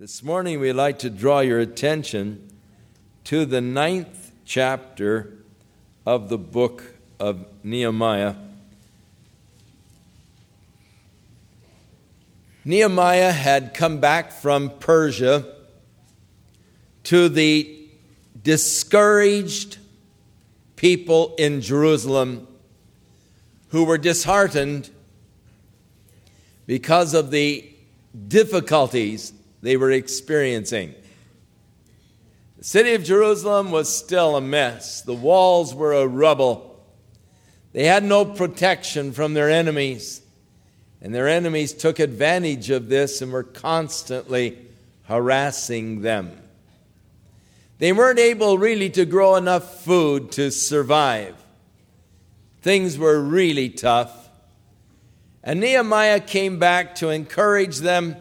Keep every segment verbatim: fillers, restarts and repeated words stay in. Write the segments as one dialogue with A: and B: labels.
A: This morning we'd like to draw your attention to the ninth chapter of the book of Nehemiah. Nehemiah had come back from Persia to the discouraged people in Jerusalem who were disheartened because of the difficulties they were experiencing. The city of Jerusalem was still a mess. The walls were a rubble. They had no protection from their enemies, and their enemies took advantage of this and were constantly harassing them. They weren't able really to grow enough food to survive. Things were really tough. And Nehemiah came back to encourage them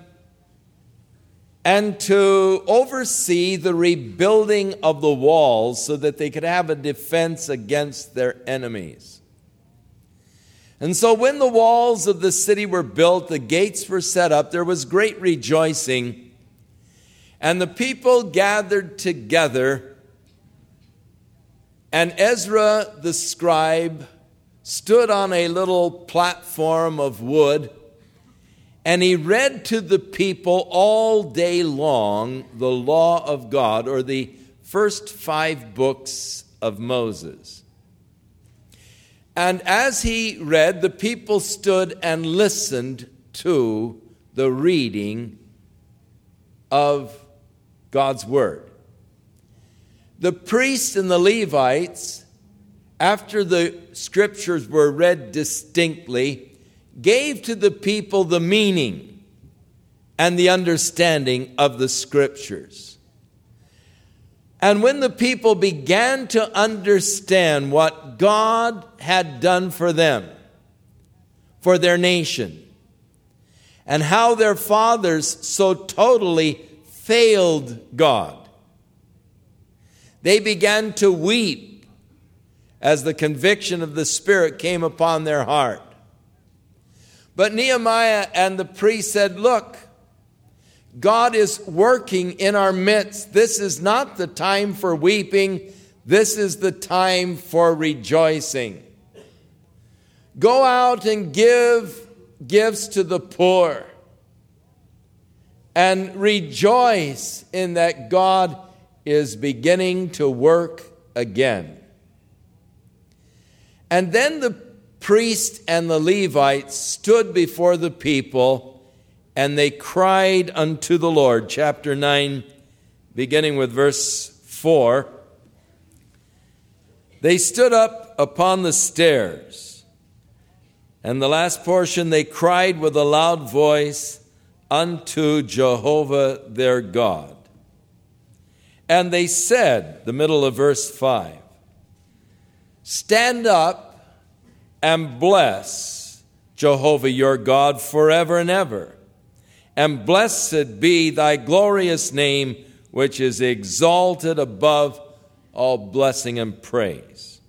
A: and to oversee the rebuilding of the walls so that they could have a defense against their enemies. And so when the walls of the city were built, the gates were set up, there was great rejoicing, and the people gathered together, and Ezra the scribe stood on a little platform of wood, and he read to the people all day long the law of God, or the first five books of Moses. And as he read, the people stood and listened to the reading of God's word. The priests and the Levites, after the scriptures were read distinctly, gave to the people the meaning and the understanding of the scriptures. And when the people began to understand what God had done for them, for their nation, and how their fathers so totally failed God, they began to weep as the conviction of the Spirit came upon their heart. But Nehemiah and the priest said, look, God is working in our midst. This is not the time for weeping. This is the time for rejoicing. Go out and give gifts to the poor and rejoice in that God is beginning to work again. And then the priest and the Levites stood before the people, and they cried unto the Lord. Chapter nine, beginning with verse four. They stood up upon the stairs, and the last portion, they cried with a loud voice unto Jehovah their God. And they said, the middle of verse five, stand up and bless Jehovah your God forever and ever. And blessed be thy glorious name, which is exalted above all blessing and praise.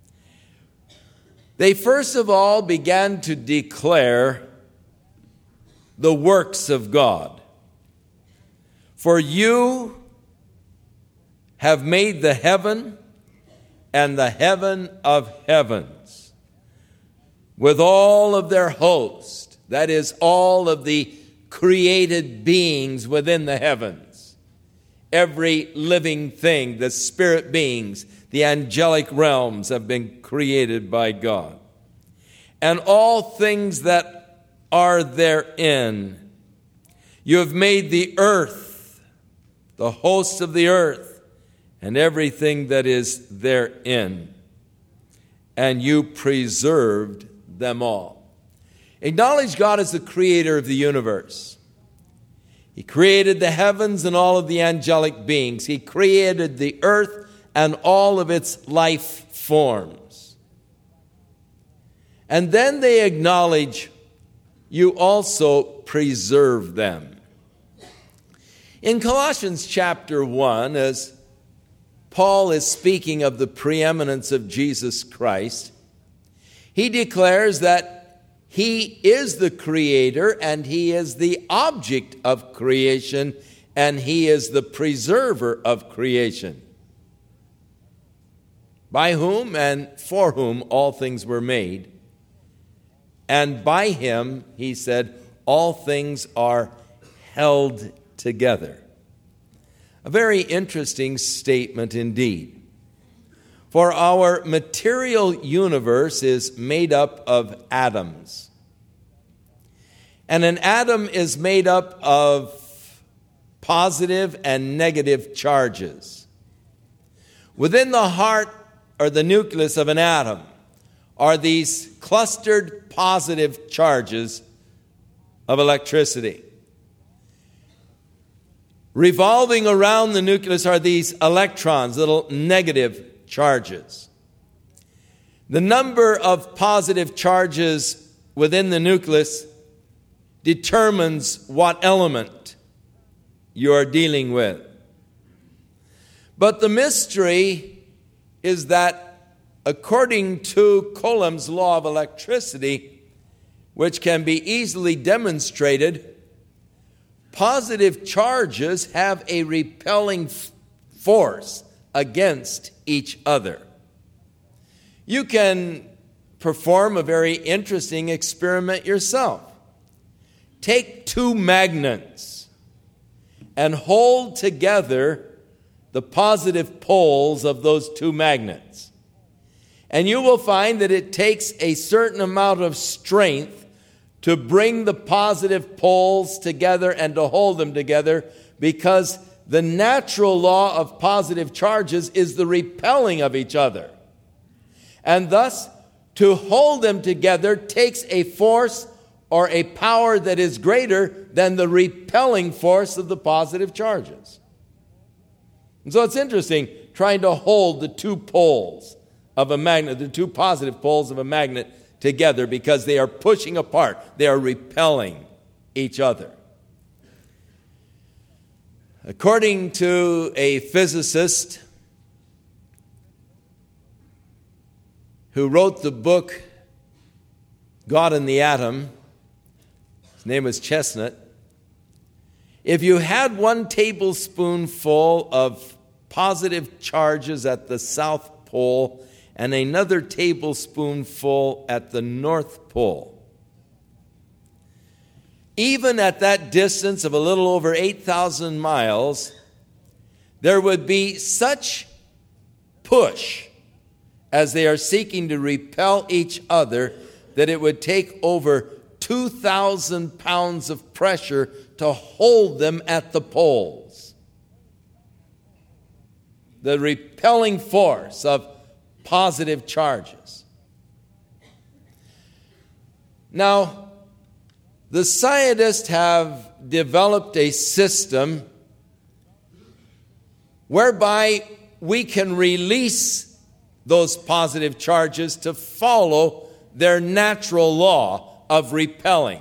A: They first of all began to declare the works of God. For you have made the heaven and the heaven of heavens, with all of their host, that is, all of the created beings within the heavens, every living thing, the spirit beings, the angelic realms have been created by God, and all things that are therein. You have made the earth, the hosts of the earth, and everything that is therein, and you preserved them all. Acknowledge God as the creator of the universe. He created the heavens and all of the angelic beings. He created the earth and all of its life forms. And then they acknowledge you also preserve them. In Colossians chapter one, as Paul is speaking of the preeminence of Jesus Christ, he declares that he is the creator and he is the object of creation, and he is the preserver of creation, by whom and for whom all things were made. And by him, he said, all things are held together. A very interesting statement indeed. For our material universe is made up of atoms. And an atom is made up of positive and negative charges. Within the heart or the nucleus of an atom are these clustered positive charges of electricity. Revolving around the nucleus are these electrons, little negative charges. The number of positive charges within the nucleus determines what element you are dealing with. But the mystery is that according to Coulomb's law of electricity, which can be easily demonstrated, positive charges have a repelling f- force against each other. You can perform a very interesting experiment yourself. Take two magnets and hold together the positive poles of those two magnets. And you will find that it takes a certain amount of strength to bring the positive poles together and to hold them together, because the natural law of positive charges is the repelling of each other. And thus, to hold them together takes a force or a power that is greater than the repelling force of the positive charges. And so it's interesting trying to hold the two poles of a magnet, the two positive poles of a magnet together, because they are pushing apart. They are repelling each other. According to a physicist who wrote the book God and the Atom, his name was Chestnut, if you had one tablespoonful of positive charges at the South Pole and another tablespoonful at the North Pole, even at that distance of a little over eight thousand miles, there would be such push as they are seeking to repel each other that it would take over two thousand pounds of pressure to hold them at the poles. The repelling force of positive charges. Now, the scientists have developed a system whereby we can release those positive charges to follow their natural law of repelling.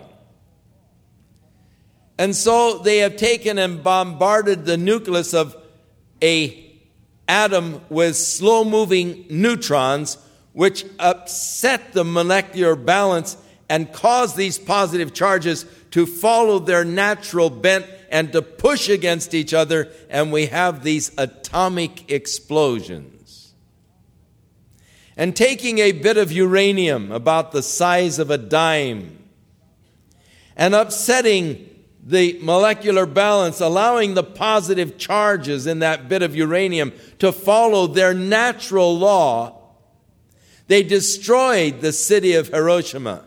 A: And so they have taken and bombarded the nucleus of a atom with slow-moving neutrons, which upset the molecular balance and cause these positive charges to follow their natural bent and to push against each other, and we have these atomic explosions. And taking a bit of uranium about the size of a dime and upsetting the molecular balance, allowing the positive charges in that bit of uranium to follow their natural law, they destroyed the city of Hiroshima.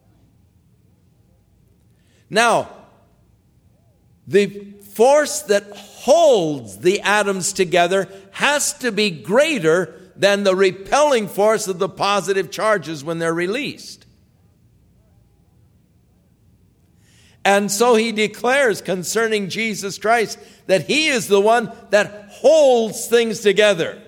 A: Now, the force that holds the atoms together has to be greater than the repelling force of the positive charges when they're released. And so he declares concerning Jesus Christ that he is the one that holds things together.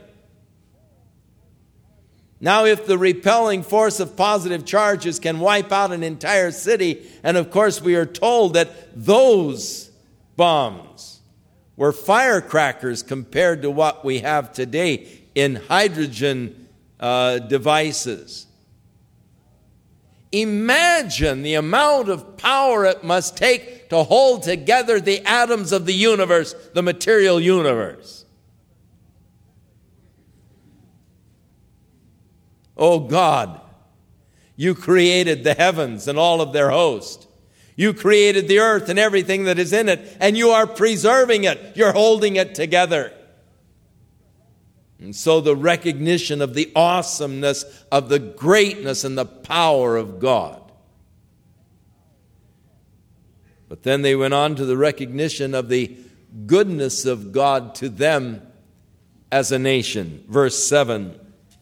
A: Now, if the repelling force of positive charges can wipe out an entire city, and of course we are told that those bombs were firecrackers compared to what we have today in hydrogen uh, devices. Imagine the amount of power it must take to hold together the atoms of the universe, the material universe. Oh God, you created the heavens and all of their host. You created the earth and everything that is in it, and you are preserving it. You're holding it together. And so the recognition of the awesomeness, of the greatness and the power of God. But then they went on to the recognition of the goodness of God to them as a nation. Verse seven.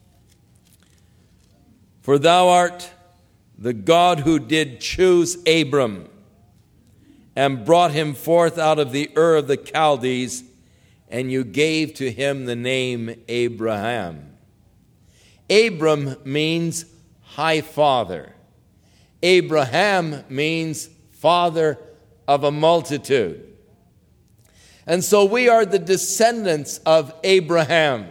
A: For thou art the God who did choose Abram and brought him forth out of the Ur of the Chaldees, and you gave to him the name Abraham. Abram means high father. Abraham means father of a multitude. And so we are the descendants of Abraham.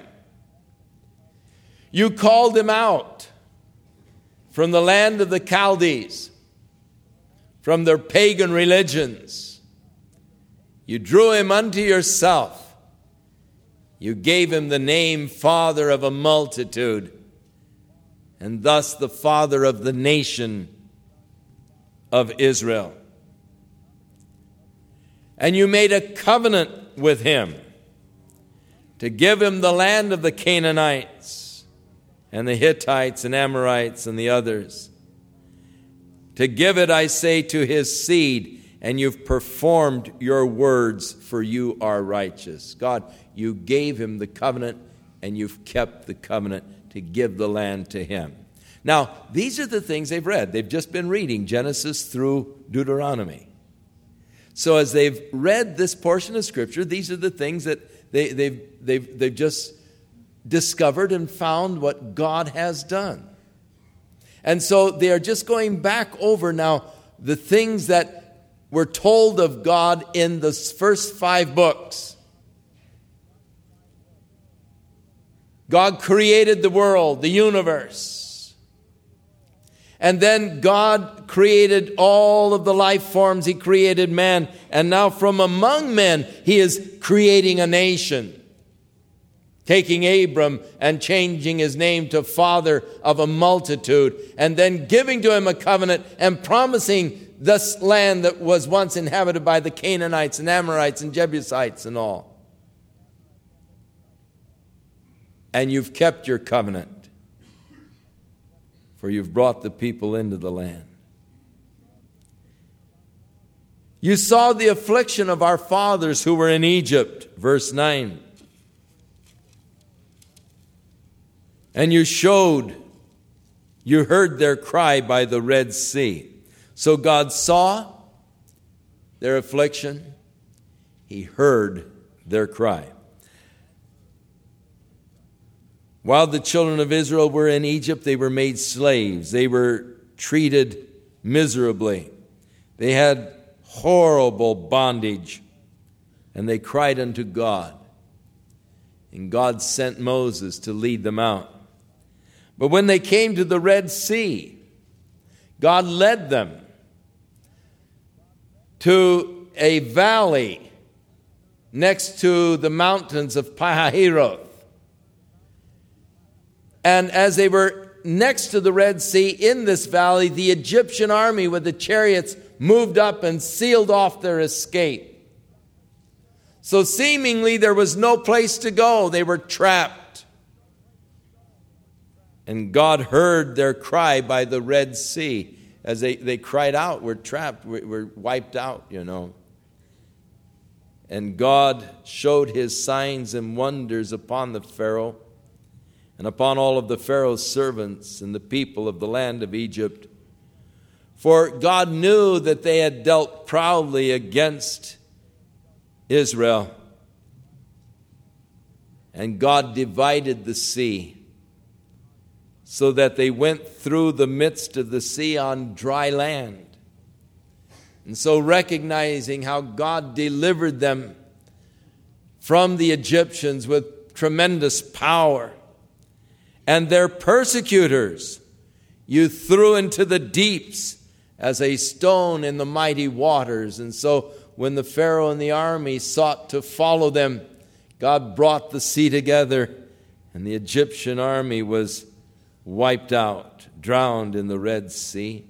A: You called him out from the land of the Chaldees, from their pagan religions. You drew him unto yourself. You gave him the name Father of a multitude, and thus the father of the nation of Israel. And you made a covenant with him to give him the land of the Canaanites and the Hittites and Amorites and the others. To give it, I say, to his seed, and you've performed your words, for you are righteous. God, you gave him the covenant, and you've kept the covenant to give the land to him. Now, these are the things they've read. They've just been reading Genesis through Deuteronomy. So as they've read this portion of Scripture, these are the things that they, they've, they've, they've just discovered and found what God has done. And so they are just going back over now the things that were told of God in the first five books. God created the world, the universe. And then God created all of the life forms. He created man. And now from among men, he is creating a nation. Taking Abram and changing his name to father of a multitude. And then giving to him a covenant and promising this land that was once inhabited by the Canaanites and Amorites and Jebusites and all. And you've kept your covenant, for you've brought the people into the land. You saw the affliction of our fathers who were in Egypt, verse nine. And you showed, you heard their cry by the Red Sea. So God saw their affliction. He heard their cry. While the children of Israel were in Egypt, they were made slaves. They were treated miserably. They had horrible bondage. And they cried unto God. And God sent Moses to lead them out. But when they came to the Red Sea, God led them to a valley next to the mountains of Pihahiroth. And as they were next to the Red Sea in this valley, the Egyptian army with the chariots moved up and sealed off their escape. So seemingly there was no place to go. They were trapped. And God heard their cry by the Red Sea. As they, they cried out, we're trapped, we're, we're wiped out, you know. And God showed his signs and wonders upon the Pharaoh and upon all of the Pharaoh's servants and the people of the land of Egypt. For God knew that they had dealt proudly against Israel. And God divided the sea so that they went through the midst of the sea on dry land. And so recognizing how God delivered them from the Egyptians with tremendous power, and their persecutors you threw into the deeps, as a stone in the mighty waters. And so when the Pharaoh and the army sought to follow them, God brought the sea together, and the Egyptian army was wiped out, drowned in the Red Sea.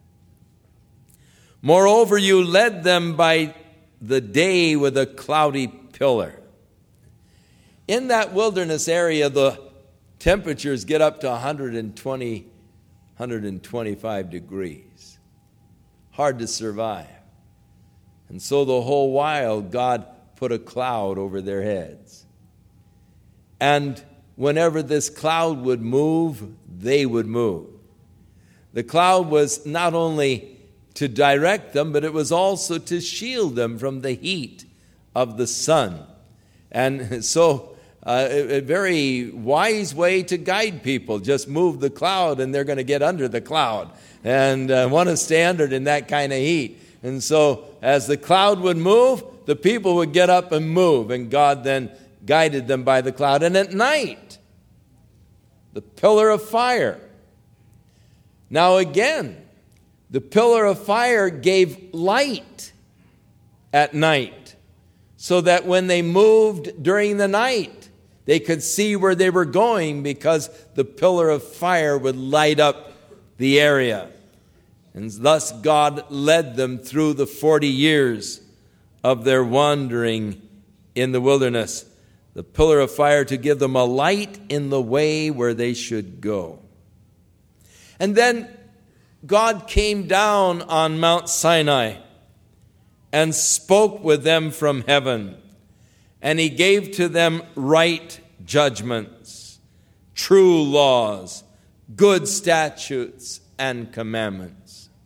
A: Moreover, you led them by the day with a cloudy pillar. In that wilderness area, the temperatures get up to one hundred twenty, one hundred twenty-five degrees. Hard to survive. And so the whole while, God put a cloud over their heads. And whenever this cloud would move, they would move. The cloud was not only to direct them, but it was also to shield them from the heat of the sun. And so uh, a, a very wise way to guide people. Just move the cloud and they're going to get under the cloud and uh, want to stay under it in that kind of heat. And so as the cloud would move, the people would get up and move, and God then guided them by the cloud. And at night, the pillar of fire. Now again, the pillar of fire gave light at night, so that when they moved during the night, they could see where they were going, because the pillar of fire would light up the area. And thus God led them through the forty years of their wandering in the wilderness. The pillar of fire to give them a light in the way where they should go. And then God came down on Mount Sinai and spoke with them from heaven. And he gave to them right judgments, true laws, good statutes, and commandments.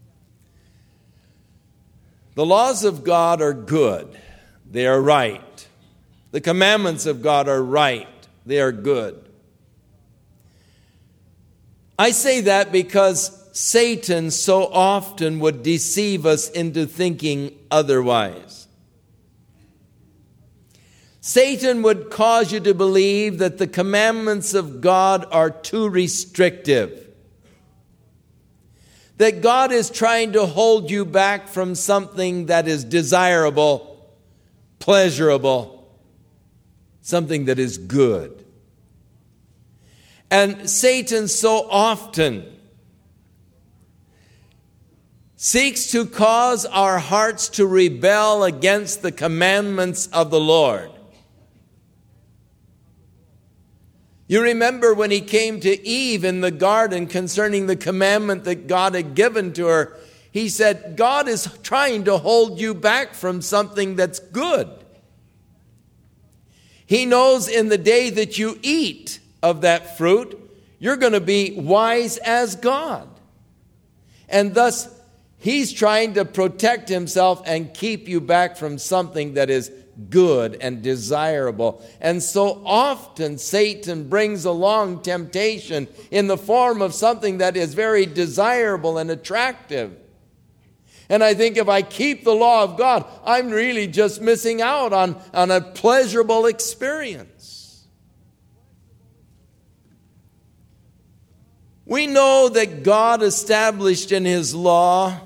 A: The laws of God are good. They are right. The commandments of God are right. They are good. I say that because Satan so often would deceive us into thinking otherwise. Satan would cause you to believe that the commandments of God are too restrictive, that God is trying to hold you back from something that is desirable, pleasurable, something that is good. And Satan so often seeks to cause our hearts to rebel against the commandments of the Lord. You remember when he came to Eve in the garden concerning the commandment that God had given to her, he said, God is trying to hold you back from something that's good. He knows in the day that you eat of that fruit, you're going to be wise as God. And thus, he's trying to protect himself and keep you back from something that is good and desirable. And so often Satan brings along temptation in the form of something that is very desirable and attractive. And I think if I keep the law of God, I'm really just missing out on, on a pleasurable experience. We know that God established in his law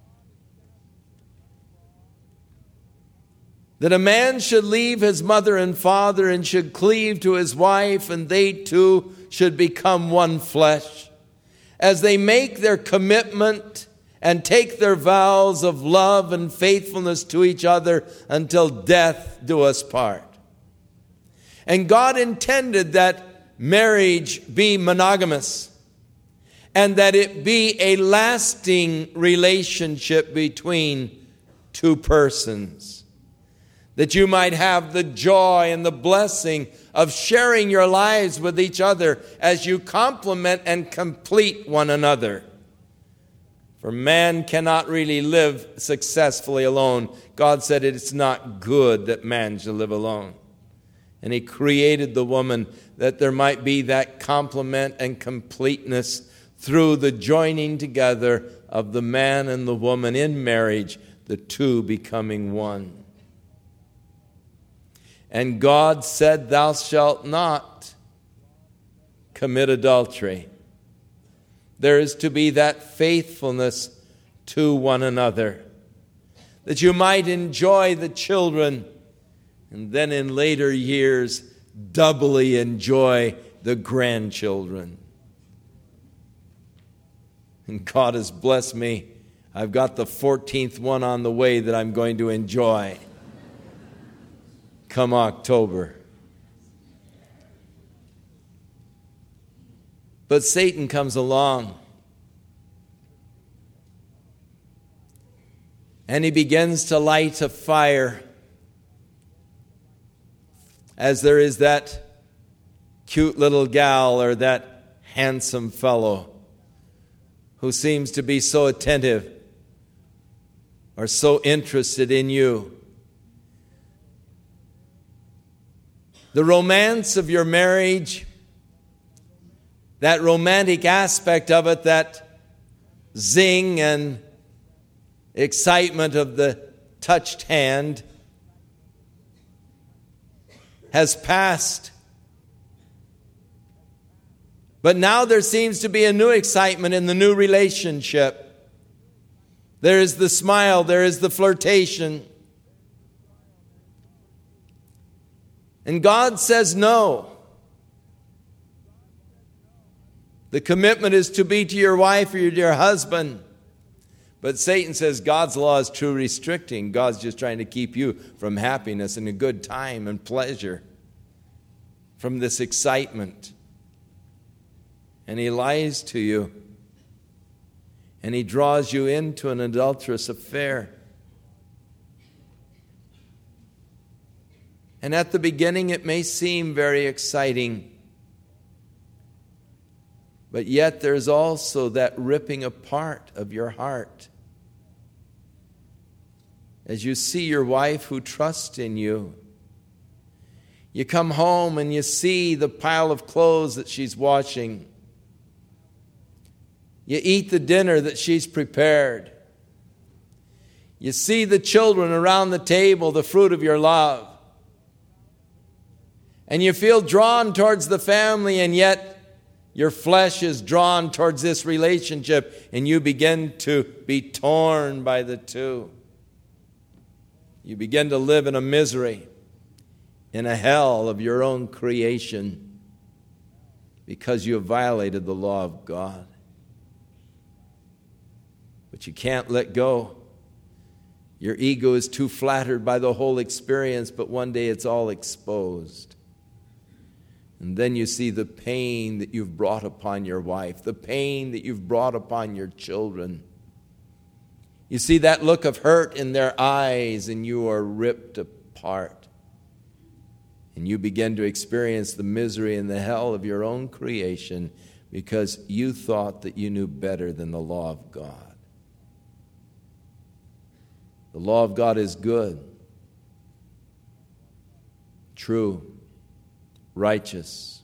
A: that a man should leave his mother and father and should cleave to his wife, and they two should become one flesh. As they make their commitment and take their vows of love and faithfulness to each other until death do us part. And God intended that marriage be monogamous and that it be a lasting relationship between two persons. That you might have the joy and the blessing of sharing your lives with each other as you complement and complete one another. For man cannot really live successfully alone. God said it's not good that man should live alone. And he created the woman that there might be that complement and completeness through the joining together of the man and the woman in marriage, the two becoming one. And God said, thou shalt not commit adultery. There is to be that faithfulness to one another, that you might enjoy the children, and then in later years, doubly enjoy the grandchildren. And God has blessed me. I've got the fourteenth one on the way that I'm going to enjoy come October. But Satan comes along and he begins to light a fire, as there is that cute little gal or that handsome fellow who seems to be so attentive or so interested in you. The romance of your marriage, that romantic aspect of it, that zing and excitement of the touched hand, has passed. But now there seems to be a new excitement in the new relationship. There is the smile, there is the flirtation. And God says no. The commitment is to be to your wife or to your husband. But Satan says God's law is too restricting. God's just trying to keep you from happiness and a good time and pleasure, from this excitement. And he lies to you. And he draws you into an adulterous affair. And at the beginning it may seem very exciting. But yet there's also that ripping apart of your heart. As you see your wife who trusts in you. You come home and you see the pile of clothes that she's washing. You eat the dinner that she's prepared. You see the children around the table, the fruit of your love. And you feel drawn towards the family, and yet your flesh is drawn towards this relationship, and you begin to be torn by the two. You begin to live in a misery, in a hell of your own creation, because you have violated the law of God. But you can't let go. Your ego is too flattered by the whole experience, but one day it's all exposed. And then you see the pain that you've brought upon your wife, the pain that you've brought upon your children. You see that look of hurt in their eyes, and you are ripped apart. And you begin to experience the misery and the hell of your own creation because you thought that you knew better than the law of God. The law of God is good, true, righteous.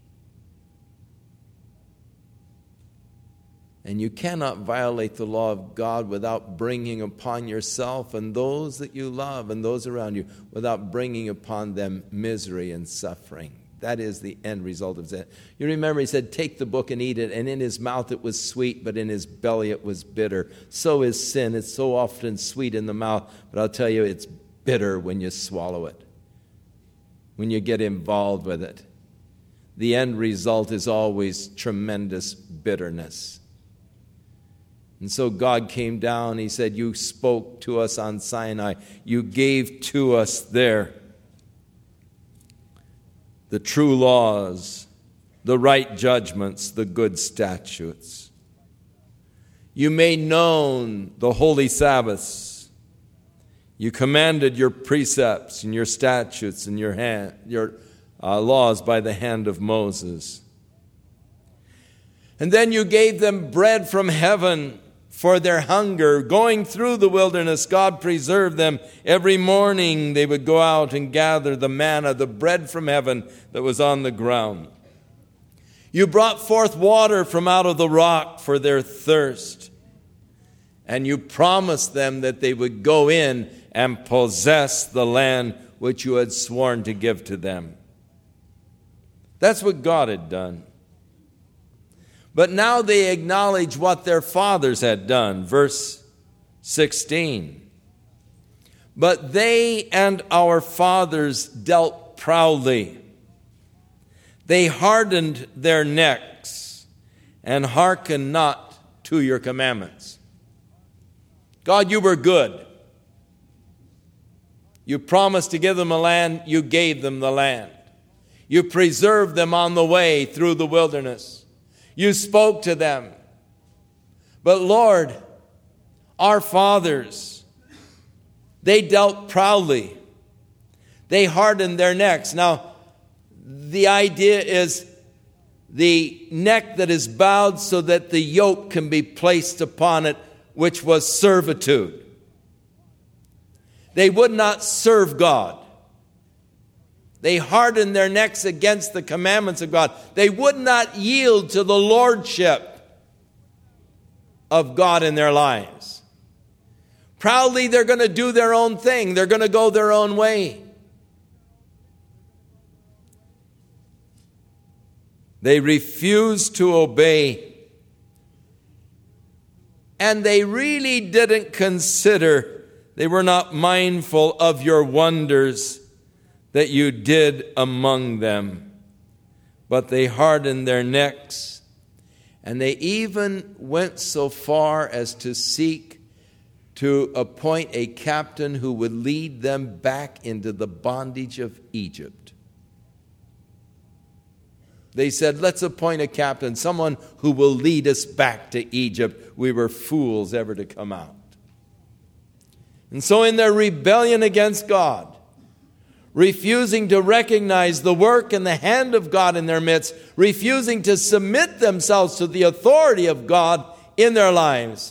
A: And you cannot violate the law of God without bringing upon yourself and those that you love and those around you, without bringing upon them misery and suffering. That is the end result of sin. You remember he said, take the book and eat it, and in his mouth it was sweet, but in his belly it was bitter. So is sin. It's so often sweet in the mouth, but I'll tell you, it's bitter when you swallow it, when you get involved with it. The end result is always tremendous bitterness. And so God came down. He said, you spoke to us on Sinai. You gave to us there the true laws, the right judgments, the good statutes. You made known the holy Sabbaths. You commanded your precepts and your statutes and your hand, your uh, laws by the hand of Moses. And then you gave them bread from heaven for their hunger. Going through the wilderness, God preserved them. Every morning they would go out and gather the manna, the bread from heaven that was on the ground. You brought forth water from out of the rock for their thirst. And you promised them that they would go in and possess the land which you had sworn to give to them. That's what God had done. But now they acknowledge what their fathers had done. Verse sixteen. But they and our fathers dealt proudly. They hardened their necks and hearkened not to your commandments. God, you were good. You promised to give them a land, you gave them the land. You preserved them on the way through the wilderness. You spoke to them. But Lord, our fathers, they dealt proudly. They hardened their necks. Now, the idea is the neck that is bowed so that the yoke can be placed upon it, which was servitude. They would not serve God. They hardened their necks against the commandments of God. They would not yield to the lordship of God in their lives. Proudly, they're going to do their own thing. They're going to go their own way. They refused to obey. And they really didn't consider, they were not mindful of your wonders that you did among them. But they hardened their necks, and they even went so far as to seek to appoint a captain who would lead them back into the bondage of Egypt. They said, let's appoint a captain, someone who will lead us back to Egypt. We were fools ever to come out. And so in their rebellion against God, refusing to recognize the work and the hand of God in their midst, refusing to submit themselves to the authority of God in their lives,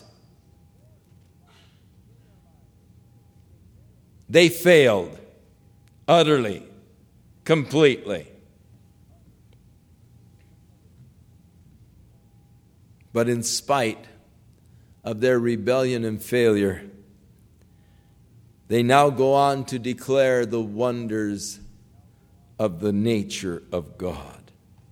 A: they failed utterly, completely. But in spite of their rebellion and failure, they now go on to declare the wonders of the nature of God.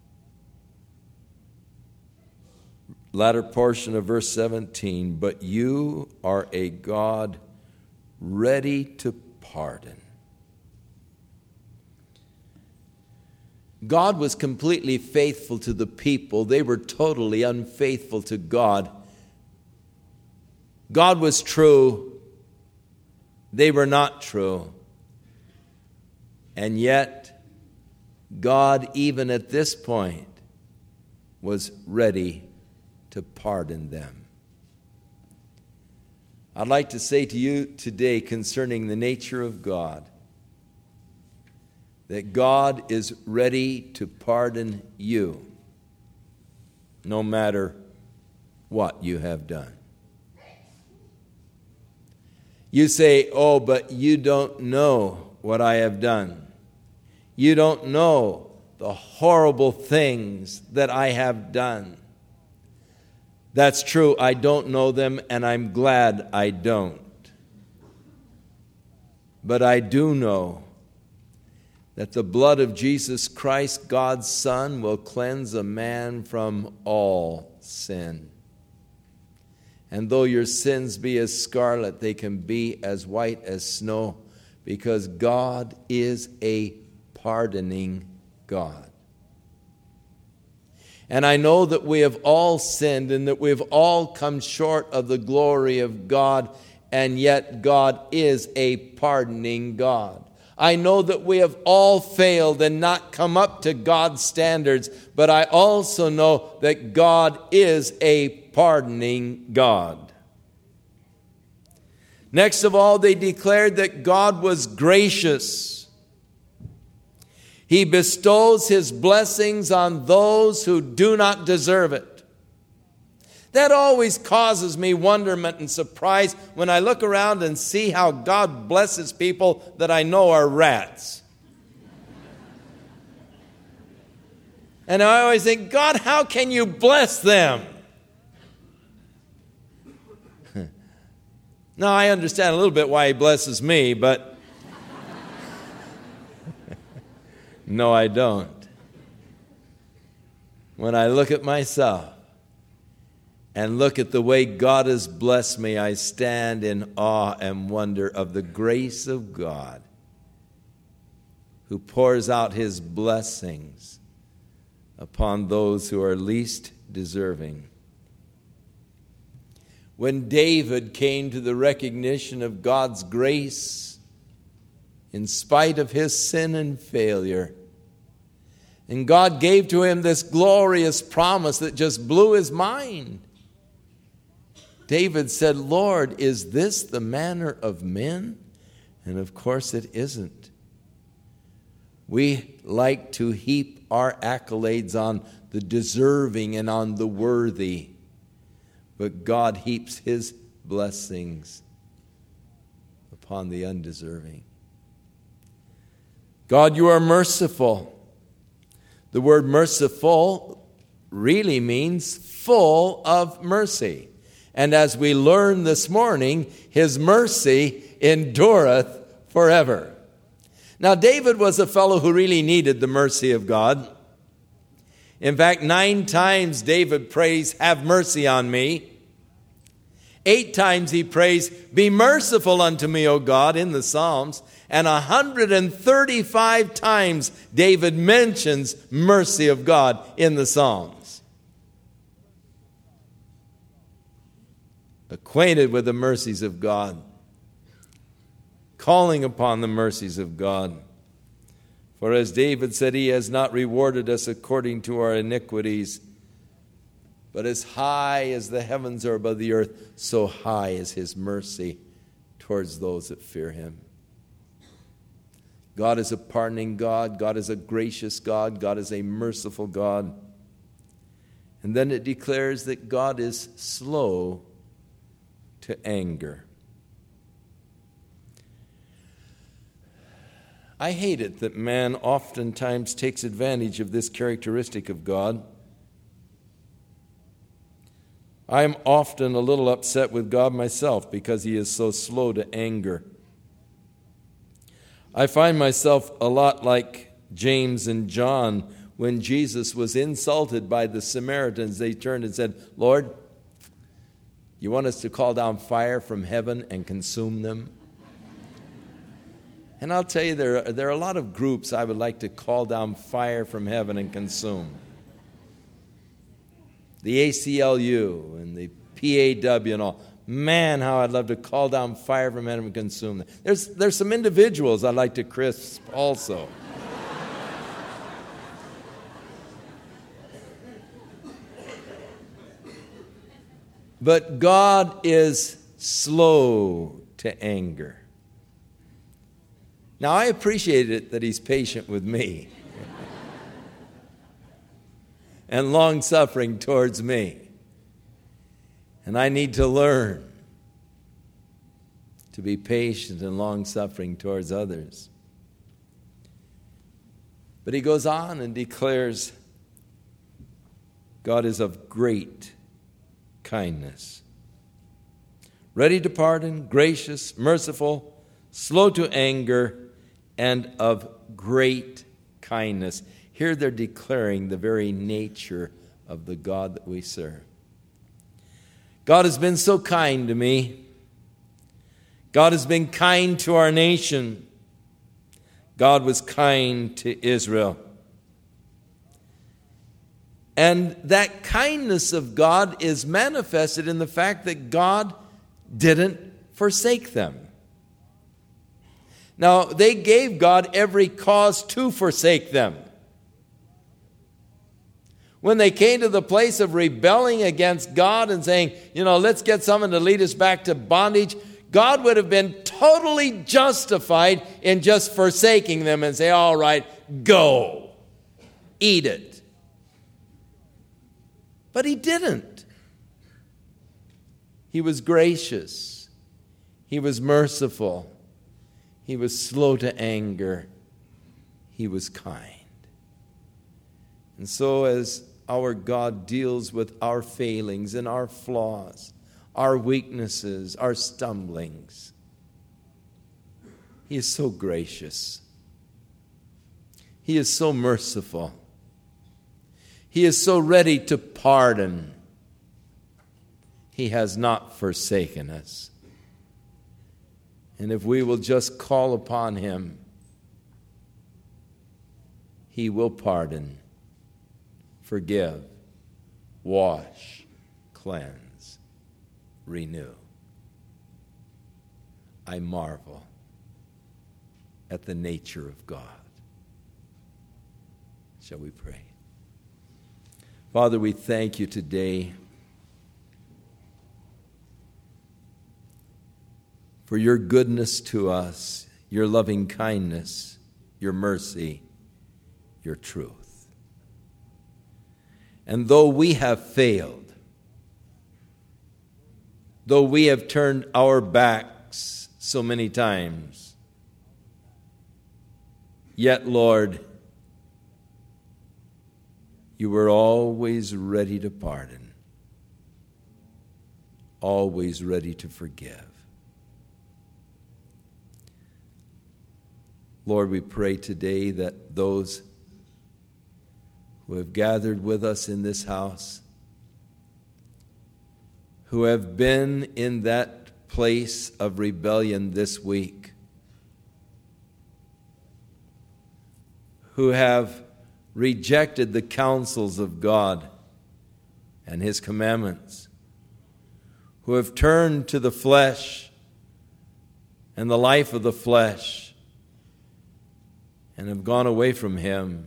A: Latter portion of verse seventeen, but you are a God ready to pardon. God was completely faithful to the people. They were totally unfaithful to God. God was true. They were not true. And yet, God, even at this point, was ready to pardon them. I'd like to say to you today concerning the nature of God, that God is ready to pardon you, no matter what you have done. You say, oh, but you don't know what I have done. You don't know the horrible things that I have done. That's true, I don't know them, and I'm glad I don't. But I do know that the blood of Jesus Christ, God's Son, will cleanse a man from all sin. And though your sins be as scarlet, they can be as white as snow, because God is a pardoning God. And I know that we have all sinned and that we've all come short of the glory of God, and yet God is a pardoning God. I know that we have all failed and not come up to God's standards, but I also know that God is a pardoning God. Next of all, they declared that God was gracious. He bestows His blessings on those who do not deserve it. That always causes me wonderment and surprise when I look around and see how God blesses people that I know are rats. And I always think, God, how can you bless them? Now, I understand a little bit why He blesses me, but no, I don't. When I look at myself and look at the way God has blessed me, I stand in awe and wonder of the grace of God, who pours out his blessings upon those who are least deserving. When David came to the recognition of God's grace in spite of his sin and failure, and God gave to him this glorious promise that just blew his mind, David said, "Lord, is this the manner of men?" And of course it isn't. We like to heap our accolades on the deserving and on the worthy, but God heaps his blessings upon the undeserving. God, you are merciful. The word merciful really means full of mercy. And as we learn this morning, his mercy endureth forever. Now, David was a fellow who really needed the mercy of God. In fact, nine times David prays, "Have mercy on me." Eight times he prays, "Be merciful unto me, O God," in the Psalms. And one hundred thirty-five times David mentions mercy of God in the Psalms. Acquainted with the mercies of God, calling upon the mercies of God. For as David said, he has not rewarded us according to our iniquities, but as high as the heavens are above the earth, so high is his mercy towards those that fear him. God is a pardoning God. God is a gracious God. God is a merciful God. And then it declares that God is slow to anger. I hate it that man oftentimes takes advantage of this characteristic of God. I am often a little upset with God myself because he is so slow to anger. I find myself a lot like James and John when Jesus was insulted by the Samaritans. They turned and said, "Lord, you want us to call down fire from heaven and consume them?" And I'll tell you, there are, there are a lot of groups I would like to call down fire from heaven and consume. The A C L U and the P A W and all. Man, how I'd love to call down fire from heaven and consume them. There's, there's some individuals I'd like to crisp also. But God is slow to anger. Now, I appreciate it that he's patient with me and long-suffering towards me. And I need to learn to be patient and long-suffering towards others. But he goes on and declares, God is of great kindness, ready to pardon, gracious, merciful, slow to anger, and of great kindness. Here they're declaring the very nature of the God that we serve. God has been so kind to me. God has been kind to our nation. God was kind to Israel. And that kindness of God is manifested in the fact that God didn't forsake them. Now, they gave God every cause to forsake them. When they came to the place of rebelling against God and saying, you know, let's get someone to lead us back to bondage, God would have been totally justified in just forsaking them and say, all right, go, eat it. But he didn't. He was gracious. He was merciful. He was slow to anger. He was kind. And so as our God deals with our failings and our flaws, our weaknesses, our stumblings, he is so gracious. He is so merciful. He is so ready to pardon. He has not forsaken us. And if we will just call upon him, he will pardon, forgive, wash, cleanse, renew. I marvel at the nature of God. Shall we pray? Father, we thank you today for your goodness to us, your loving kindness, your mercy, your truth. And though we have failed, though we have turned our backs so many times, yet, Lord, you were always ready to pardon, always ready to forgive. Lord, we pray today that those who have gathered with us in this house, who have been in that place of rebellion this week, who have rejected the counsels of God and his commandments, who have turned to the flesh and the life of the flesh, and have gone away from him.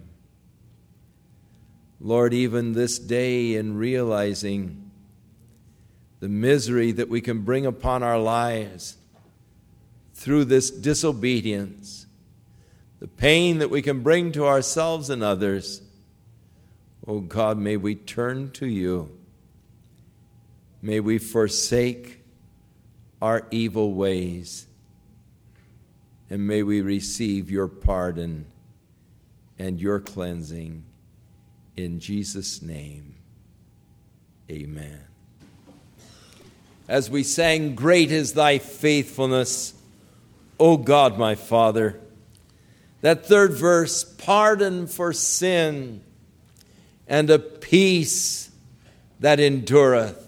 A: Lord, even this day, in realizing the misery that we can bring upon our lives through this disobedience, the pain that we can bring to ourselves and others, oh God, may we turn to you. May we forsake our evil ways. And may we receive your pardon and your cleansing. In Jesus' name, amen. As we sang, "Great is thy faithfulness, O God my Father," that third verse, pardon for sin and a peace that endureth,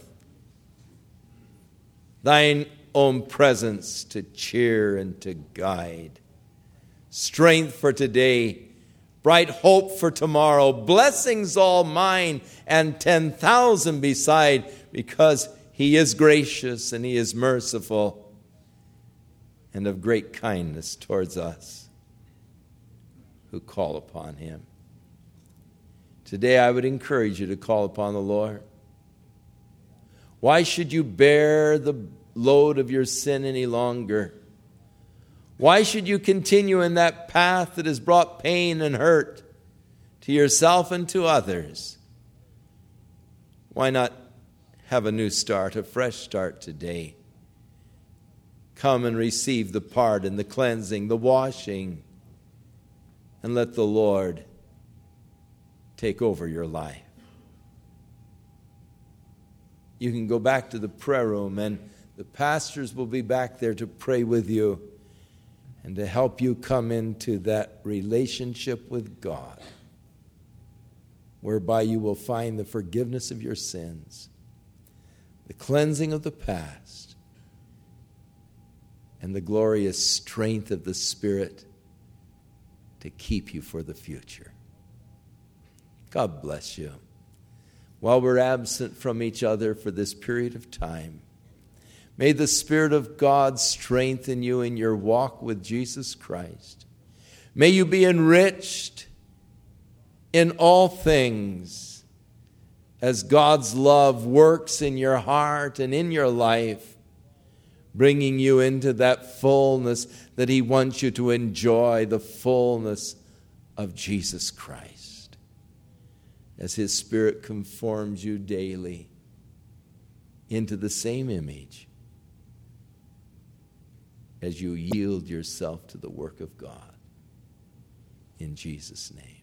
A: thine own presence to cheer and to guide, strength for today, bright hope for tomorrow, blessings all mine and ten thousand beside, because he is gracious and he is merciful and of great kindness towards us who call upon him. Today I would encourage you to call upon the Lord. Why should you bear the load of your sin any longer? Why should you continue in that path that has brought pain and hurt to yourself and to others? Why not have a new start, a fresh start today? Come and receive the pardon, the cleansing, the washing, and let the Lord take over your life. You can go back to the prayer room, and the pastors will be back there to pray with you and to help you come into that relationship with God, whereby you will find the forgiveness of your sins, the cleansing of the past, and the glorious strength of the Spirit to keep you for the future. God bless you. While we're absent from each other for this period of time, may the Spirit of God strengthen you in your walk with Jesus Christ. May you be enriched in all things as God's love works in your heart and in your life, bringing you into that fullness that he wants you to enjoy, the fullness of Jesus Christ, as his Spirit conforms you daily into the same image as you yield yourself to the work of God. In Jesus' name.